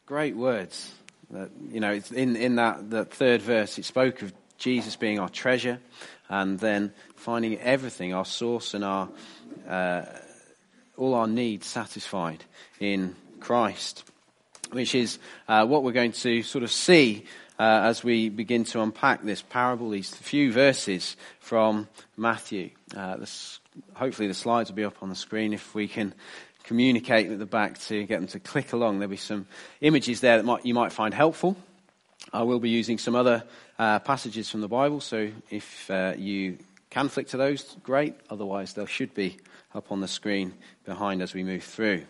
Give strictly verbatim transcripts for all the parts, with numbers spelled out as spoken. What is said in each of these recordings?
Great words. That, you know, it's in, in that, that third verse, it spoke of Jesus being our treasure, and then finding everything, our source and our uh, all our needs satisfied in Christ, which is uh, what we're going to sort of see uh, as we begin to unpack this parable, these few verses from Matthew. Uh, this, hopefully the slides will be up on the screen if we can communicate at the back to get them to click along. There'll be some images there that might, you might find helpful. I will be using some other uh, passages from the Bible, so if uh, you can flick to those, great. Otherwise, they should be up on the screen behind as we move through.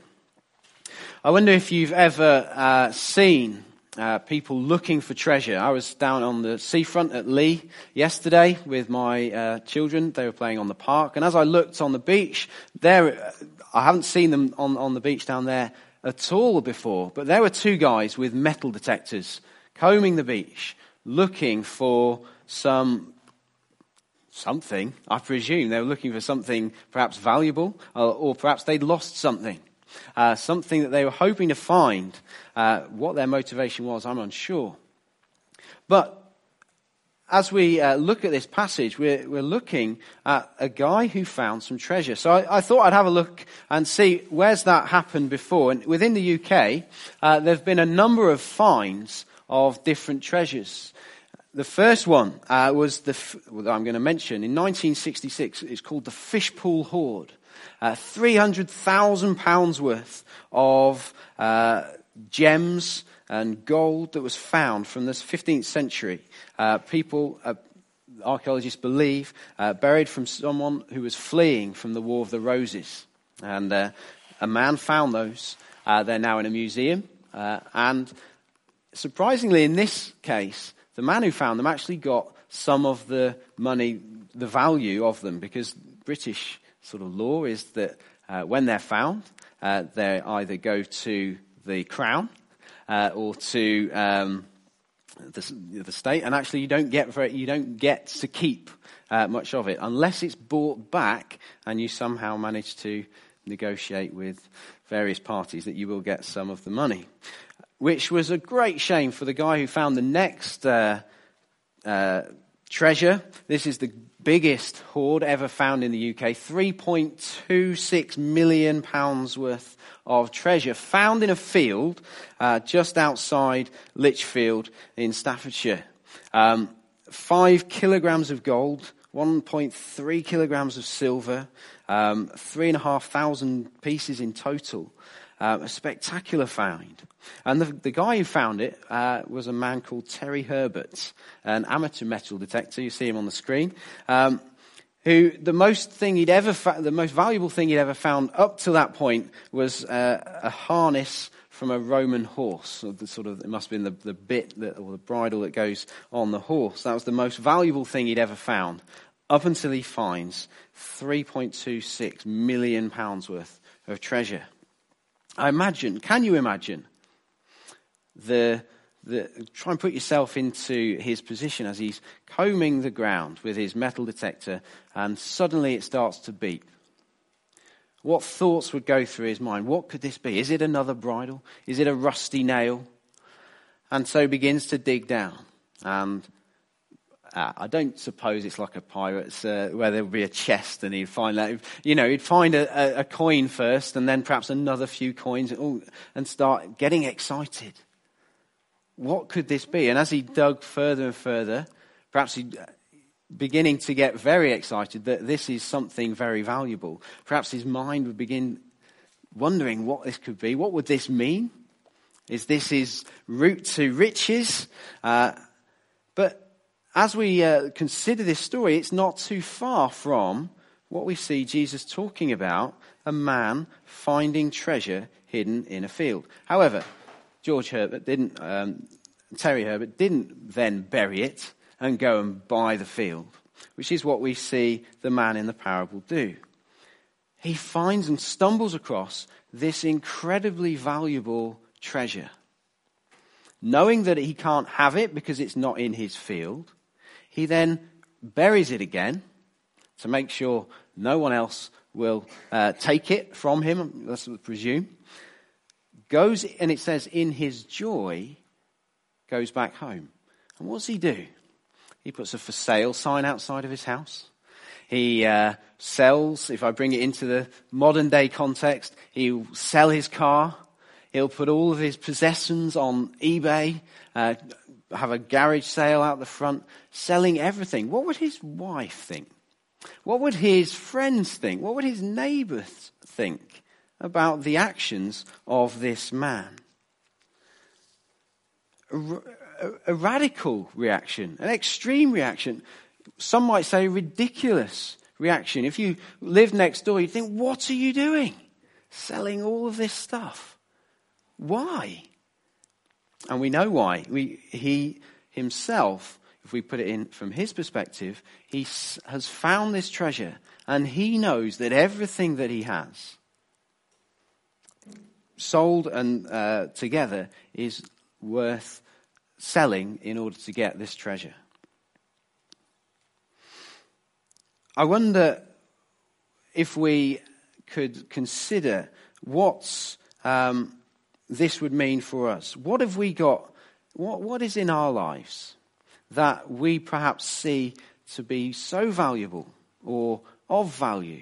I wonder if you've ever uh, seen uh, people looking for treasure. I was down on the seafront at Lee yesterday with my uh, children. They were playing on the park, and as I looked on the beach, there I haven't seen them on, on the beach down there at all before, but there were two guys with metal detectors combing the beach, looking for some something. I presume they were looking for something perhaps valuable, or, or perhaps they'd lost something. Uh, something that they were hoping to find. Uh, what their motivation was, I'm unsure. But as we uh, look at this passage, we're, we're looking at a guy who found some treasure. So I, I thought I'd have a look and see where's that happened before. And within the U K, uh, there have been a number of finds of different treasures. The first one uh, was the well, I'm going to mention in nineteen sixty-six. It's called the Fishpool Hoard. Uh, three hundred thousand pounds worth of uh, gems and gold that was found from this fifteenth century. Uh, people, uh, archaeologists believe, uh, buried from someone who was fleeing from the War of the Roses. And uh, a man found those. Uh, they're now in a museum. Uh, and surprisingly, in this case, the man who found them actually got some of the money, the value of them, because British sort of law is that uh, when they're found, uh, they either go to the Crown uh, or to um, the, the state, and actually you don't get very, you don't get to keep uh, much of it unless it's bought back, and you somehow manage to negotiate with various parties that you will get some of the money, which was a great shame for the guy who found the next uh, uh, treasure. This is the biggest hoard ever found in the U K, three point two six million pounds worth of treasure found in a field uh, just outside Lichfield in Staffordshire. Um, five kilograms of gold, one point three kilograms of silver, um, three and a half thousand pieces in total. Uh, a spectacular find. And the, the guy who found it uh, was a man called Terry Herbert, an amateur metal detector. You see him on the screen. Um, who the most thing he'd ever, fa- the most valuable thing he'd ever found up to that point was uh, a harness from a Roman horse. Or the sort of, it must have been the, the bit that, or the bridle that goes on the horse. That was the most valuable thing he'd ever found, up until he finds three point two six million pounds worth of treasure. I imagine, can you imagine the, the, try and put yourself into his position as he's combing the ground with his metal detector and suddenly it starts to beep. What thoughts would go through his mind? What could this be? Is it another bridle? Is it a rusty nail? And so begins to dig down. And Uh, I don't suppose it's like a pirate's uh, where there would be a chest and he'd find that, you know, he'd find a, a, a coin first and then perhaps another few coins and, and start getting excited. What could this be? And as he dug further and further, perhaps he'd beginning to get very excited that this is something very valuable. Perhaps his mind would begin wondering what this could be. What would this mean? Is this his route to riches? Uh, but As we uh, consider this story, it's not too far from what we see Jesus talking about, a man finding treasure hidden in a field. However, George Herbert didn't, um, Terry Herbert didn't then bury it and go and buy the field, which is what we see the man in the parable do. He finds and stumbles across this incredibly valuable treasure. Knowing that he can't have it because it's not in his field, he then buries it again to make sure no one else will uh, take it from him, that's what I presume. goes, and it says in his joy, goes back home. And what does he do? He puts a for sale sign outside of his house. He uh, sells, if I bring it into the modern day context, he'll sell his car. He'll put all of his possessions on eBay, uh, have a garage sale out the front, selling everything. What would his wife think? What would his friends think? What would his neighbours think about the actions of this man? A, a, a radical reaction, an extreme reaction. Some might say ridiculous reaction. If you lived next door, you'd think, what are you doing? Selling all of this stuff. Why? And we know why. We, he himself, if we put it in from his perspective, he s- has found this treasure, and he knows that everything that he has sold and uh, together is worth selling in order to get this treasure. I wonder if we could consider what's um, this would mean for us. What have we got? What, what is in our lives that we perhaps see to be so valuable or of value?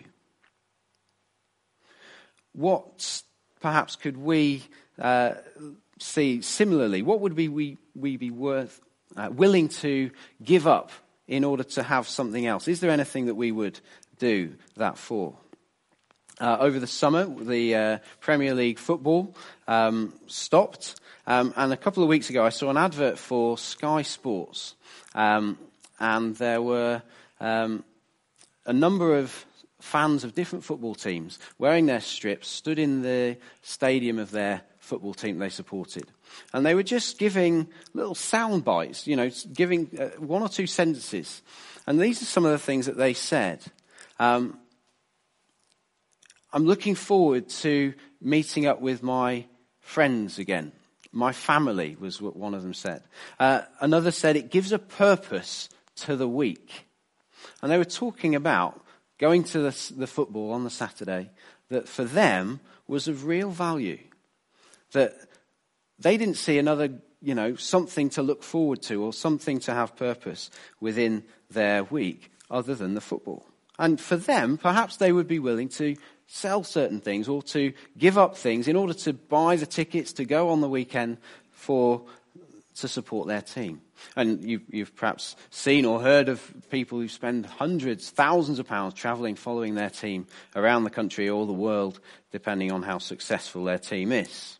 What perhaps could we uh, see similarly? What would we we, we be worth uh, willing to give up in order to have something else? Is there anything that we would do that for? Uh, over the summer, the uh, Premier League football um, stopped, um, and a couple of weeks ago I saw an advert for Sky Sports, um, and there were um, a number of fans of different football teams wearing their strips, stood in the stadium of their football team they supported. And they were just giving little sound bites, you know, giving uh, one or two sentences. And these are some of the things that they said. Um, I'm looking forward to meeting up with my friends again. My family was what one of them said. Uh, another said it gives a purpose to the week. And they were talking about going to the, the football on the Saturday that for them was of real value. That they didn't see another, you know, something to look forward to or something to have purpose within their week other than the football. And for them, perhaps they would be willing to sell certain things or to give up things in order to buy the tickets to go on the weekend for to support their team. And you've, you've perhaps seen or heard of people who spend hundreds, thousands of pounds travelling, following their team around the country or the world, depending on how successful their team is.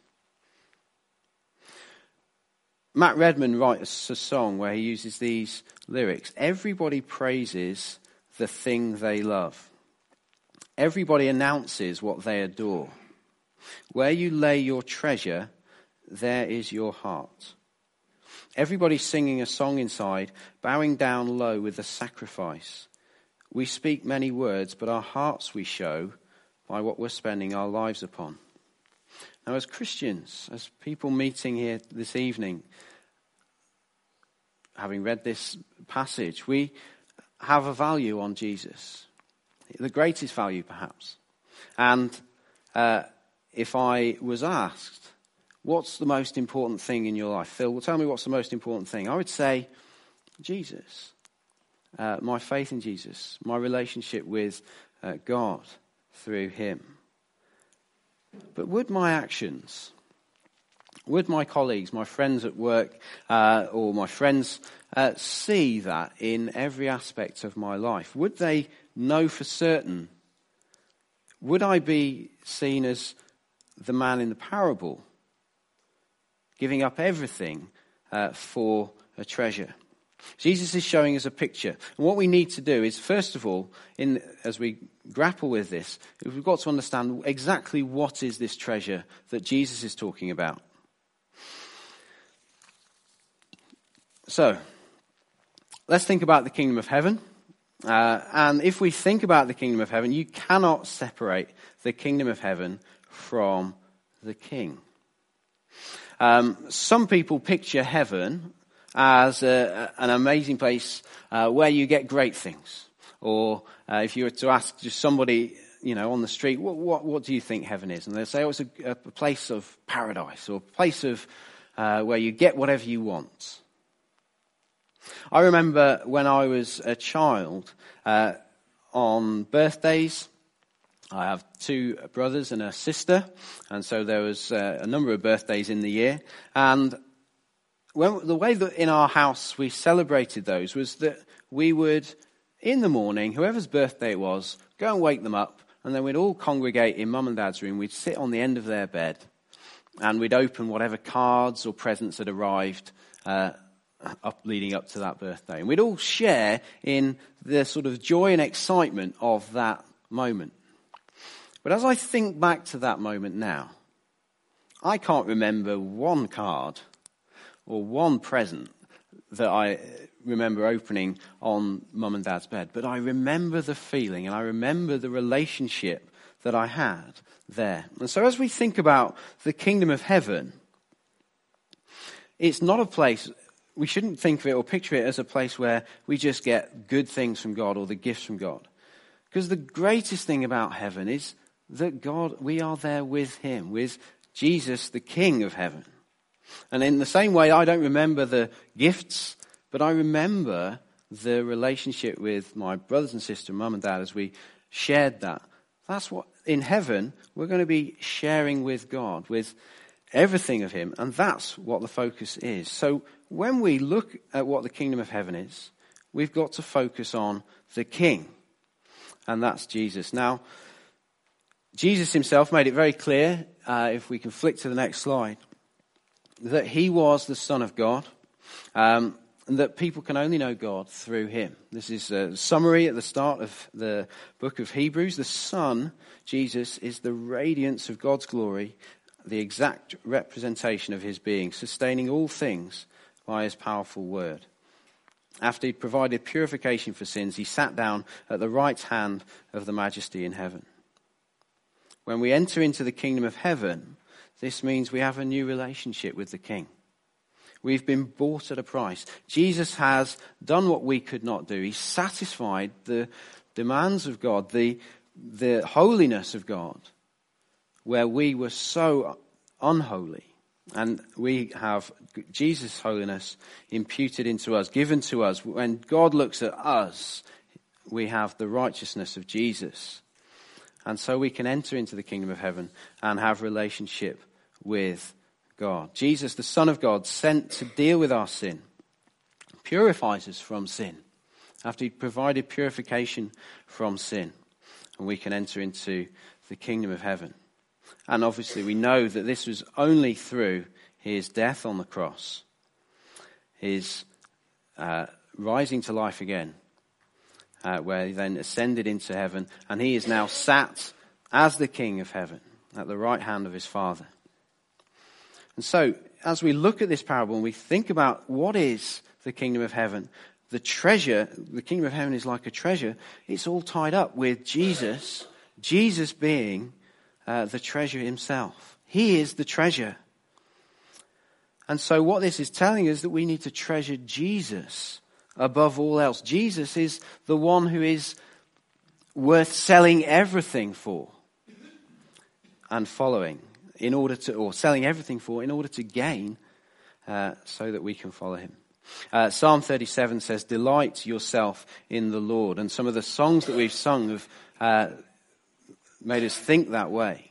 Matt Redman writes a song where he uses these lyrics. Everybody praises the thing they love. Everybody announces what they adore. Where you lay your treasure, there is your heart. Everybody singing a song inside, bowing down low with a sacrifice. We speak many words, but our hearts we show by what we're spending our lives upon. Now, as Christians, as people meeting here this evening, having read this passage, we have a value on Jesus. The greatest value, perhaps. And uh, if I was asked, what's the most important thing in your life? Phil, well, tell me what's the most important thing. I would say Jesus. Uh, my faith in Jesus. My relationship with uh, God through him. But would my actions, would my colleagues, my friends at work, uh, or my friends uh, see that in every aspect of my life? Would they know for certain? Would I be seen as the man in the parable, giving up everything uh, for a treasure? Jesus is showing us a picture. And what we need to do is, first of all, in, as we grapple with this, we've got to understand exactly what is this treasure that Jesus is talking about. So, let's think about the kingdom of heaven. Uh, and if we think about the kingdom of heaven, you cannot separate the kingdom of heaven from the king. Um, some people picture heaven as a, an amazing place uh, where you get great things. Or uh, if you were to ask just somebody, you know, on the street, what, what, what do you think heaven is? And they'll say, oh, it's a, a place of paradise, or a place of uh, where you get whatever you want. I remember when I was a child, uh, on birthdays, I have two brothers and a sister, and so there was uh, a number of birthdays in the year. And when, the way that in our house we celebrated those was that we would, in the morning, whoever's birthday it was, go and wake them up, and then we'd all congregate in Mum and Dad's room. We'd sit on the end of their bed, and we'd open whatever cards or presents had arrived uh, up leading up to that birthday. And we'd all share in the sort of joy and excitement of that moment. But as I think back to that moment now, I can't remember one card or one present that I remember opening on Mum and Dad's bed. But I remember the feeling, and I remember the relationship that I had there. And so as we think about the kingdom of heaven, it's not a place, we shouldn't think of it or picture it as a place where we just get good things from God or the gifts from God. Because the greatest thing about heaven is that God, we are there with him, with Jesus, the King of heaven. And in the same way, I don't remember the gifts, but I remember the relationship with my brothers and sisters, Mum and Dad, as we shared that. That's what, in heaven, we're going to be sharing with God, with everything of him, and that's what the focus is. So when we look at what the kingdom of heaven is, we've got to focus on the King, and that's Jesus. Now, Jesus himself made it very clear, uh, if we can flick to the next slide, that he was the Son of God, um, and that people can only know God through him. This is a summary at the start of the book of Hebrews. The Son, Jesus, is the radiance of God's glory, the exact representation of his being, sustaining all things by his powerful word. After he'd provided purification for sins, he sat down at the right hand of the Majesty in heaven. When we enter into the kingdom of heaven, this means we have a new relationship with the King. We've been bought at a price. Jesus has done what we could not do. He satisfied the demands of God, the, the holiness of God, where we were so unholy. And we have Jesus' holiness imputed into us, given to us. When God looks at us, we have the righteousness of Jesus. And so we can enter into the kingdom of heaven and have relationship with God. Jesus, the Son of God, sent to deal with our sin, purifies us from sin. After he provided purification from sin, and we can enter into the kingdom of heaven. And obviously we know that this was only through his death on the cross, his uh, rising to life again, uh, where he then ascended into heaven, and he is now sat as the King of heaven at the right hand of his Father. And so, as we look at this parable and we think about what is the kingdom of heaven, the treasure, the kingdom of heaven is like a treasure, it's all tied up with Jesus, Jesus being uh, the treasure himself. He is the treasure. And so what this is telling us that we need to treasure Jesus above all else. Jesus is the one who is worth selling everything for and following. In order to, or selling everything for, in order to gain, uh, so that we can follow him. Uh, Psalm thirty-seven says, "Delight yourself in the Lord." And some of the songs that we've sung have uh, made us think that way.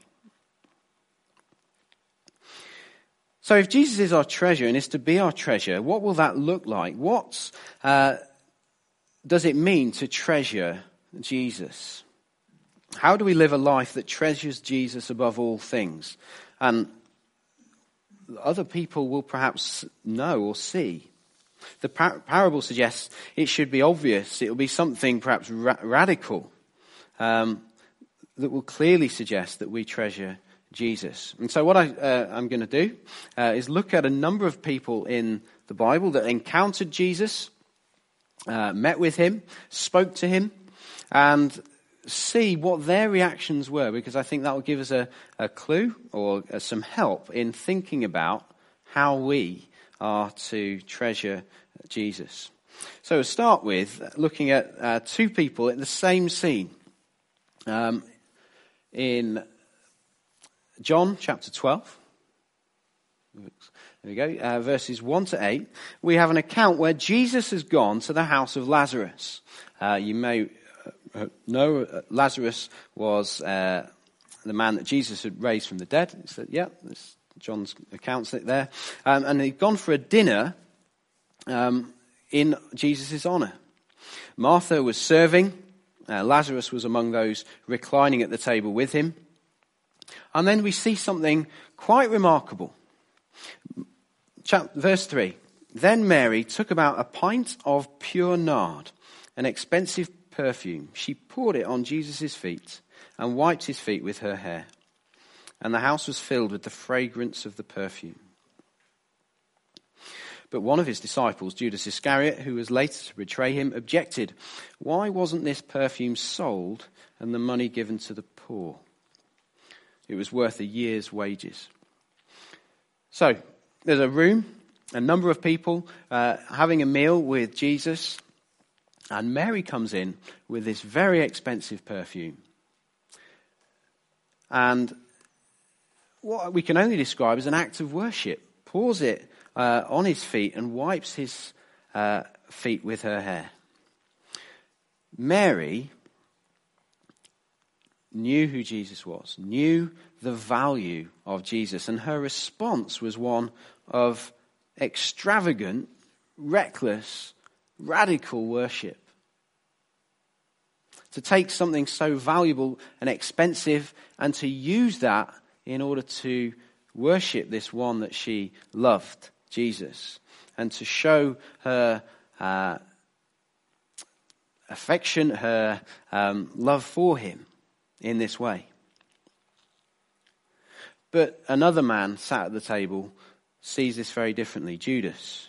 So if Jesus is our treasure and is to be our treasure, what will that look like? What uh, does it mean to treasure Jesus? How do we live a life that treasures Jesus above all things? And other people will perhaps know or see. The par- parable suggests it should be obvious. It will be something perhaps ra- radical um, that will clearly suggest that we treasure Jesus. And so what I, uh, I'm going to do uh, is look at a number of people in the Bible that encountered Jesus, uh, met with him, spoke to him, and see what their reactions were, because I think that will give us a, a clue or uh, some help in thinking about how we are to treasure Jesus. So we'll start with looking at uh, two people in the same scene. Um, in John chapter twelve, there we go, uh, verses one to eight, we have an account where Jesus has gone to the house of Lazarus. Uh, you may uh, know uh, Lazarus was uh, the man that Jesus had raised from the dead. He said, yeah, this, John's account's it there. Um, and he'd gone for a dinner um, in Jesus' honour. Martha was serving. Uh, Lazarus was among those reclining at the table with him. And then we see something quite remarkable. Chap- verse three. Then Mary took about a pint of pure nard, an expensive perfume. She poured it on Jesus' feet and wiped his feet with her hair. And the house was filled with the fragrance of the perfume. But one of his disciples, Judas Iscariot, who was later to betray him, objected. Why wasn't this perfume sold and the money given to the poor? It was worth a year's wages. So, there's a room, a number of people uh, having a meal with Jesus. And Mary comes in with this very expensive perfume. And what we can only describe as an act of worship. Pours it uh, on his feet and wipes his uh, feet with her hair. Mary knew who Jesus was, knew the value of Jesus, and her response was one of extravagant, reckless, radical worship. To take something so valuable and expensive and to use that in order to worship this one that she loved, Jesus, and to show her uh, affection, her um, love for him in this way. But another man sat at the table sees this very differently, Judas.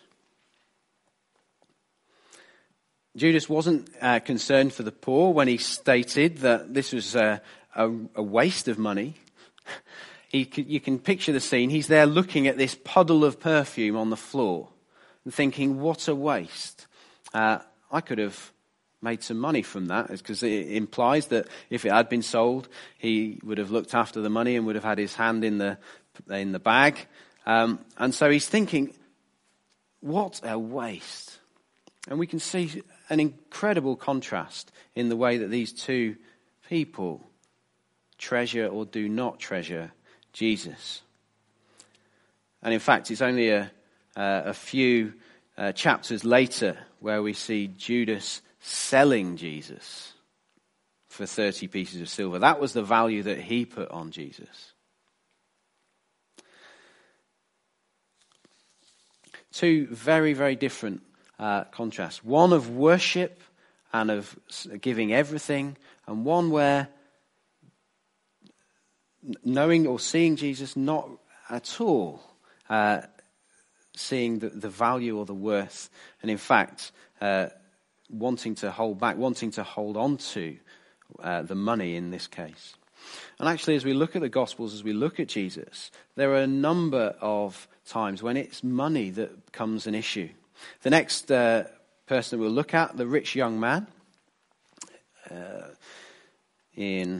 Judas wasn't uh, concerned for the poor when he stated that this was uh, a, a waste of money. He could, you can picture the scene. He's there looking at this puddle of perfume on the floor and thinking, what a waste. Uh, I could have made some money from that, because it implies that if it had been sold, he would have looked after the money and would have had his hand in the in the bag. Um, and so he's thinking, what a waste. And we can see an incredible contrast in the way that these two people treasure or do not treasure Jesus. And in fact, it's only a, uh, a few uh, chapters later where we see Judas selling Jesus for thirty pieces of silver. That was the value that he put on Jesus. Two very, very different uh, contrasts. One of worship and of giving everything, and one where knowing or seeing Jesus not at all uh, seeing the, the value or the worth, and in fact uh, wanting to hold back, wanting to hold on to uh, the money in this case. And actually, as we look at the Gospels, as we look at Jesus, there are a number of times when it's money that becomes an issue. The next uh, person that we'll look at, the rich young man, uh, in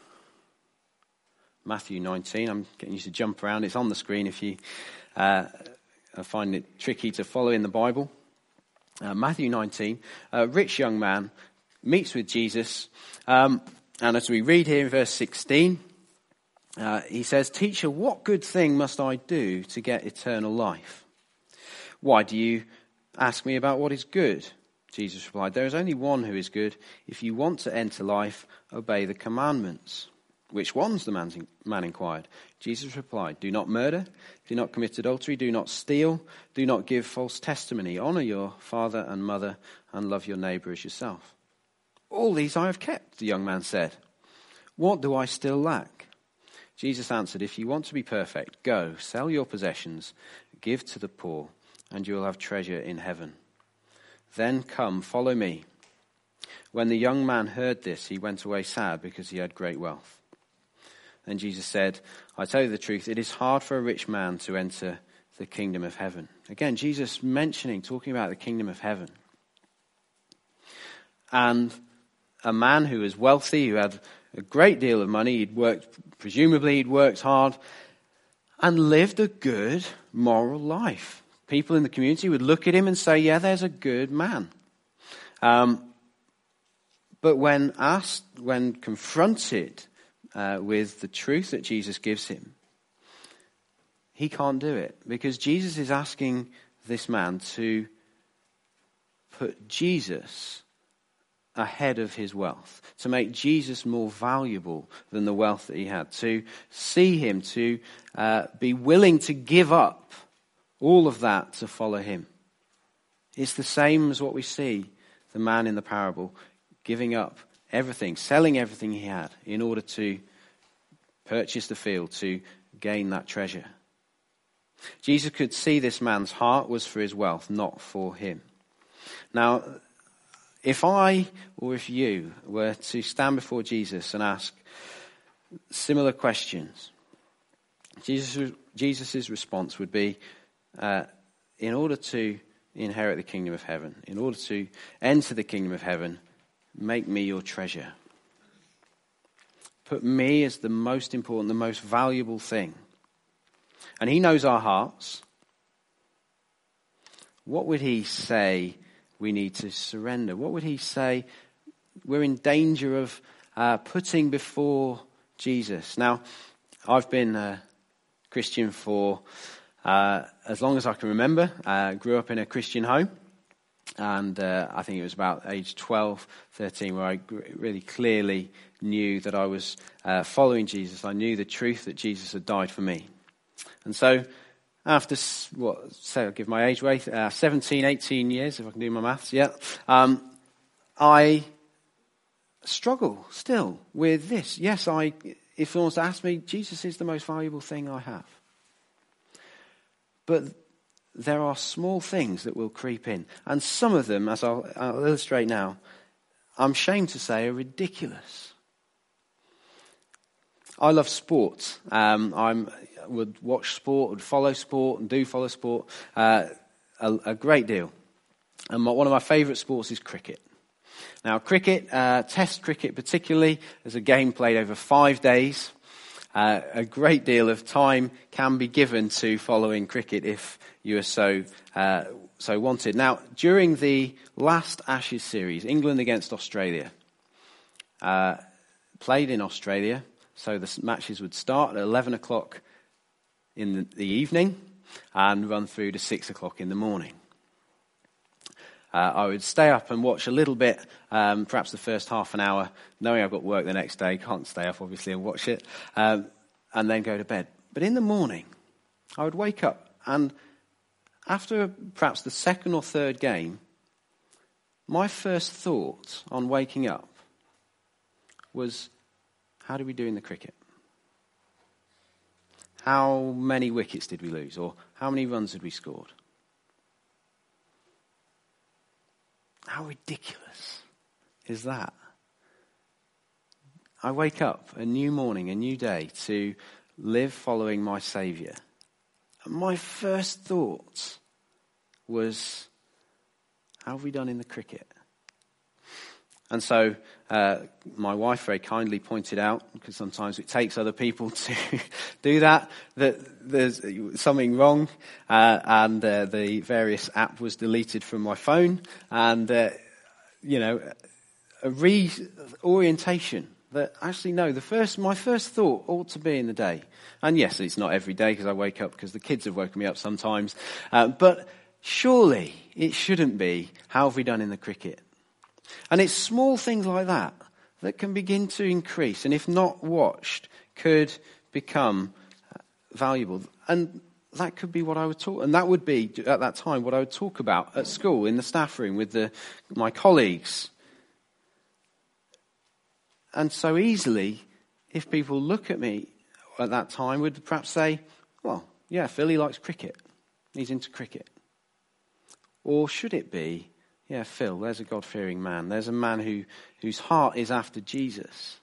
Matthew nineteen. I'm getting used to jump around. It's on the screen if you uh, find it tricky to follow in the Bible. Uh, Matthew nineteen, a rich young man meets with Jesus. Um, and as we read here in verse sixteen, uh, he says, "Teacher, what good thing must I do to get eternal life?" "Why do you ask me about what is good?" Jesus replied, "There is only one who is good. If you want to enter life, obey the commandments." "Which ones?" the man, man inquired. Jesus replied, "Do not murder, do not commit adultery, do not steal, do not give false testimony, honor your father and mother, and love your neighbor as yourself." "All these I have kept," the young man said. "What do I still lack?" Jesus answered, "If you want to be perfect, go, sell your possessions, give to the poor, and you will have treasure in heaven. Then come, follow me." When the young man heard this, he went away sad because he had great wealth. Then Jesus said, "I tell you the truth, it is hard for a rich man to enter the kingdom of heaven." Again, Jesus mentioning, talking about the kingdom of heaven. And a man who was wealthy, who had a great deal of money. He'd worked, presumably he'd worked hard and lived a good moral life. People in the community would look at him and say, yeah, there's a good man. Um, but when asked, when confronted uh, with the truth that Jesus gives him, he can't do it, because Jesus is asking this man to put Jesus ahead of his wealth, to make Jesus more valuable than the wealth that he had, to see him, to uh, be willing to give up all of that to follow him. It's the same as what we see the man in the parable giving up everything, selling everything he had in order to purchase the field, to gain that treasure. Jesus could see this man's heart was for his wealth, not for him. Now, if I or if you were to stand before Jesus and ask similar questions, Jesus' Jesus's response would be, uh, in order to inherit the kingdom of heaven, in order to enter the kingdom of heaven, make me your treasure. Put me as the most important, the most valuable thing. And he knows our hearts. What would he say we need to surrender? What would he say we're in danger of uh, putting before Jesus? Now, I've been a Christian for uh, as long as I can remember. I uh, grew up in a Christian home. And uh, I think it was about age twelve, thirteen, where I gr- really clearly knew that I was uh, following Jesus. I knew the truth that Jesus had died for me. And so after, what, say I'll give my age away, uh, seventeen, eighteen years, if I can do my maths, yeah, um, I struggle still with this. Yes, I. If someone was to ask me, Jesus is the most valuable thing I have. But there are small things that will creep in. And some of them, as I'll, I'll illustrate now, I'm ashamed to say are ridiculous. I love sport. Um, I would watch sport, would follow sport, and do follow sport uh, a, a great deal. And my, one of my favourite sports is cricket. Now, cricket, uh, Test cricket particularly, is a game played over five days. Uh, a great deal of time can be given to following cricket if you are so uh, so wanted. Now, during the last Ashes series, England against Australia, uh, played in Australia, so the matches would start at eleven o'clock in the, the evening and run through to six o'clock in the morning. Uh, I would stay up and watch a little bit, um, perhaps the first half an hour, knowing I've got work the next day. Can't stay up, obviously, and watch it, um, and then go to bed. But in the morning, I would wake up, and after perhaps the second or third game, my first thought on waking up was, how did we do in the cricket? How many wickets did we lose? Or how many runs had we scored? How ridiculous is that? I wake up a new morning, a new day to live following my Saviour. And my first thought was, how have we done in the cricket? And so uh, my wife very kindly pointed out, because sometimes it takes other people to do that, that there's something wrong, uh, and uh, the various app was deleted from my phone, and, uh, you know, a reorientation that actually, no, the first, my first thought ought to be in the day. And yes, it's not every day because I wake up because the kids have woken me up sometimes, uh, but surely it shouldn't be, how have we done in the cricket? And it's small things like that that can begin to increase, and if not watched, could become valuable. And that could be what I would talk, and that would be at that time what I would talk about at school, in the staff room with the, my colleagues. And so easily, if people look at me at that time, would perhaps say, well, yeah, Phil, he likes cricket. He's into cricket. Or should it be, yeah, Phil, there's a God-fearing man. There's a man who whose heart is after Jesus.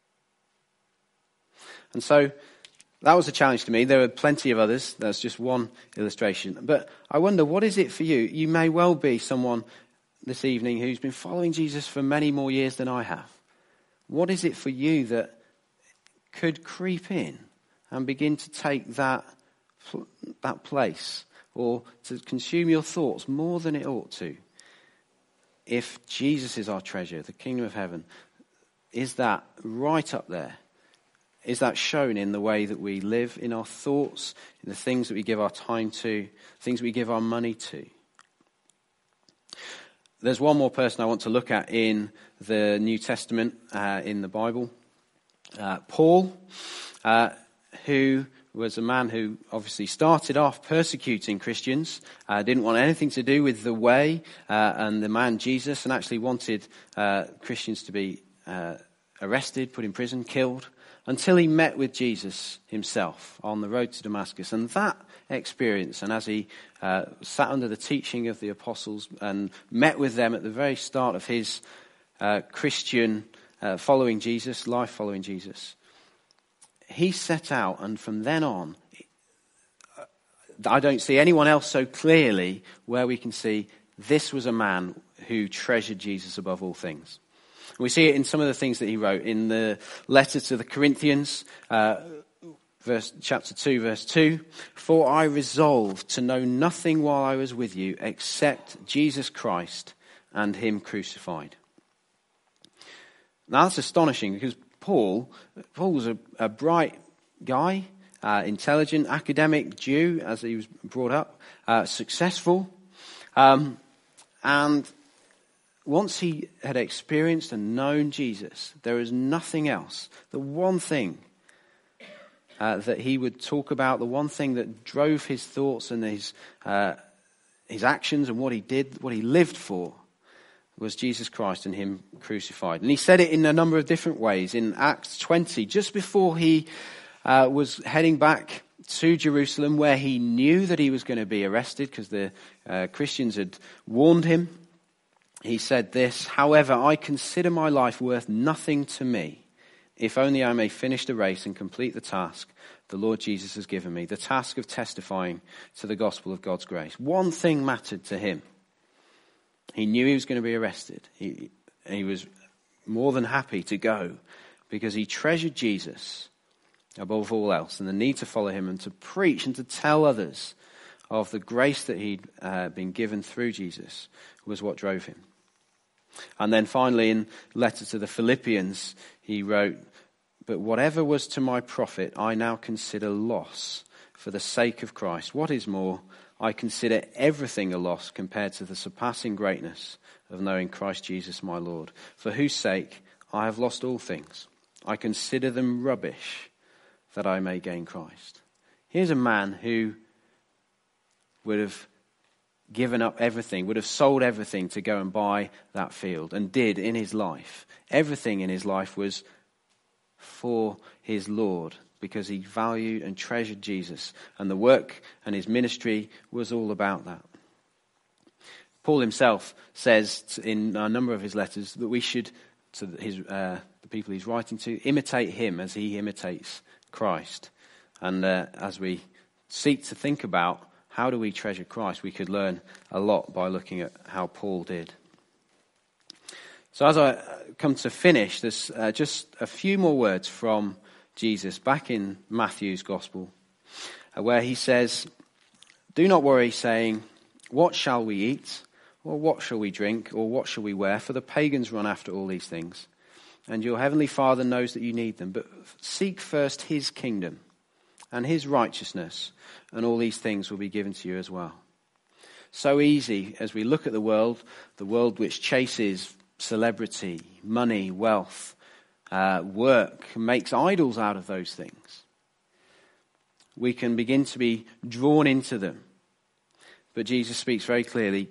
And so that was a challenge to me. There were plenty of others. That's just one illustration. But I wonder, what is it for you? You may well be someone this evening who's been following Jesus for many more years than I have. What is it for you that could creep in and begin to take that, that place, or to consume your thoughts more than it ought to? If Jesus is our treasure, the kingdom of heaven, is that right up there? Is that shown in the way that we live, in our thoughts, in the things that we give our time to, things we give our money to? There's one more person I want to look at in the New Testament, uh, in the Bible. Uh, Paul, uh, who was a man who obviously started off persecuting Christians, uh, didn't want anything to do with the way uh, and the man Jesus, and actually wanted uh, Christians to be uh, arrested, put in prison, killed, until he met with Jesus himself on the road to Damascus. And that experience, and as he uh, sat under the teaching of the apostles and met with them at the very start of his uh, Christian uh, following Jesus, life following Jesus, he set out, and from then on, I don't see anyone else so clearly where we can see this was a man who treasured Jesus above all things. We see it in some of the things that he wrote in the letter to the Corinthians, uh, verse, chapter two, verse two. For I resolved to know nothing while I was with you except Jesus Christ and him crucified. Now that's astonishing, because Paul, Paul was a, a bright guy, uh, intelligent, academic Jew, as he was brought up, uh, successful. Um, and once he had experienced and known Jesus, there was nothing else. The one thing uh, that he would talk about, the one thing that drove his thoughts and his uh, his actions and what he did, what he lived for, was Jesus Christ and him crucified. And he said it in a number of different ways. In Acts twenty, just before he uh, was heading back to Jerusalem, where he knew that he was going to be arrested because the uh, Christians had warned him, he said this: however, I consider my life worth nothing to me, if only I may finish the race and complete the task the Lord Jesus has given me, the task of testifying to the gospel of God's grace. One thing mattered to him. He knew he was going to be arrested. He, he was more than happy to go because he treasured Jesus above all else, and the need to follow him and to preach and to tell others of the grace that he'd uh, been given through Jesus was what drove him. And then finally, in letter to the Philippians, he wrote, but whatever was to my profit, I now consider loss for the sake of Christ. What is more, I consider everything a loss compared to the surpassing greatness of knowing Christ Jesus my Lord, for whose sake I have lost all things. I consider them rubbish that I may gain Christ. Here's a man who would have given up everything, would have sold everything to go and buy that field, and did in his life. Everything in his life was for his Lord, because he valued and treasured Jesus, and the work and his ministry was all about that. Paul himself says in a number of his letters that we should, to his, uh, the people he's writing to, imitate him as he imitates Christ. And uh, as we seek to think about how do we treasure Christ, we could learn a lot by looking at how Paul did. So as I come to finish, there's uh, just a few more words from Jesus back in Matthew's Gospel, uh, where he says, do not worry, saying, what shall we eat? Or what shall we drink? Or what shall we wear? For the pagans run after all these things, and your heavenly Father knows that you need them. But seek first his kingdom and his righteousness, and all these things will be given to you as well. So easy as we look at the world, the world which chases celebrity, money, wealth, uh, work, makes idols out of those things. We can begin to be drawn into them. But Jesus speaks very clearly,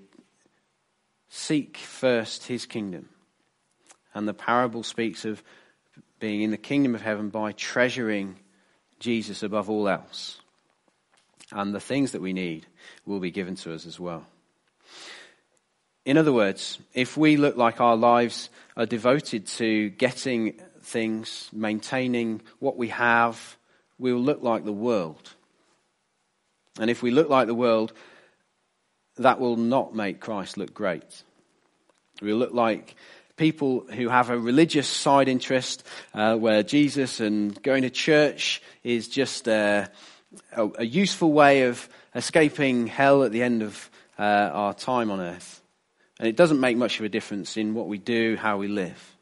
seek first his kingdom. And the parable speaks of being in the kingdom of heaven by treasuring Jesus above all else. And the things that we need will be given to us as well. In other words, if we look like our lives are devoted to getting things, maintaining what we have, we will look like the world. And if we look like the world, that will not make Christ look great. We'll look like people who have a religious side interest, uh, where Jesus and going to church is just uh, a, a useful way of escaping hell at the end of uh, our time on earth. And it doesn't make much of a difference in what we do, how we live.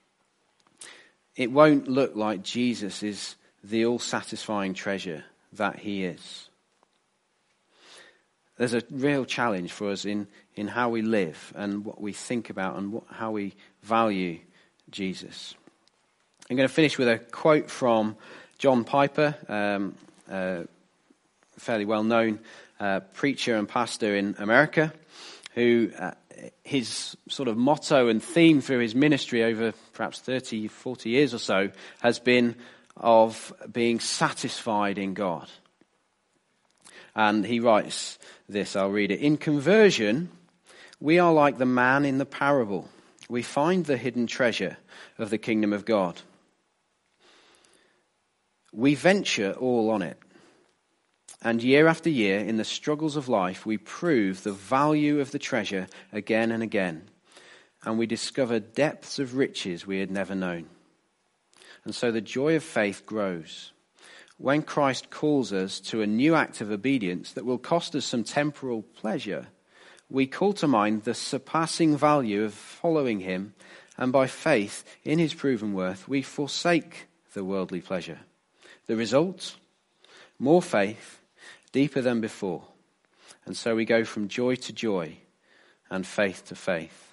It won't look like Jesus is the all-satisfying treasure that he is. There's a real challenge for us in, in how we live and what we think about and what, how we value Jesus. I'm going to finish with a quote from John Piper, um, a fairly well-known uh, preacher and pastor in America, who uh, his sort of motto and theme through his ministry over perhaps thirty, forty years or so has been of being satisfied in God. And he writes this, I'll read it. In conversion, we are like the man in the parable. We find the hidden treasure of the kingdom of God. We venture all on it. And year after year, in the struggles of life, we prove the value of the treasure again and again. And we discover depths of riches we had never known. And so the joy of faith grows. When Christ calls us to a new act of obedience that will cost us some temporal pleasure, we call to mind the surpassing value of following him, and by faith in his proven worth, we forsake the worldly pleasure. The result? More faith, deeper than before. And so we go from joy to joy and faith to faith.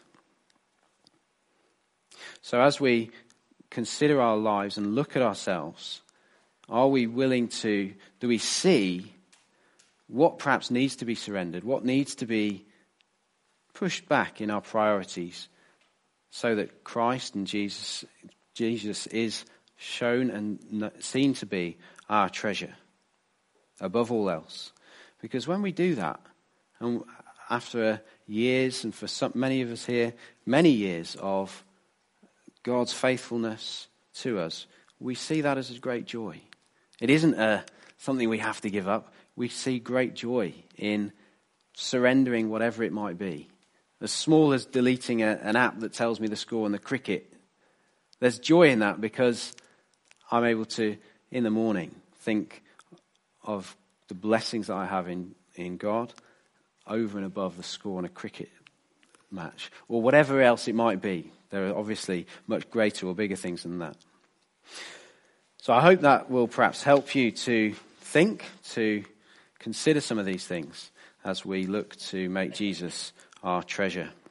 So as we consider our lives and look at ourselves, are we willing to, do we see what perhaps needs to be surrendered, what needs to be pushed back in our priorities so that Christ and Jesus, Jesus is shown and seen to be our treasure above all else? Because when we do that, and after years, and for some, many of us here, many years of God's faithfulness to us, we see that as a great joy. It isn't a, something we have to give up. We see great joy in surrendering whatever it might be. As small as deleting a, an app that tells me the score on the cricket. There's joy in that because I'm able to, in the morning, think of the blessings that I have in, in God over and above the score on a cricket match. Or whatever else it might be. There are obviously much greater or bigger things than that. So I hope that will perhaps help you to think, to consider some of these things as we look to make Jesus our treasure.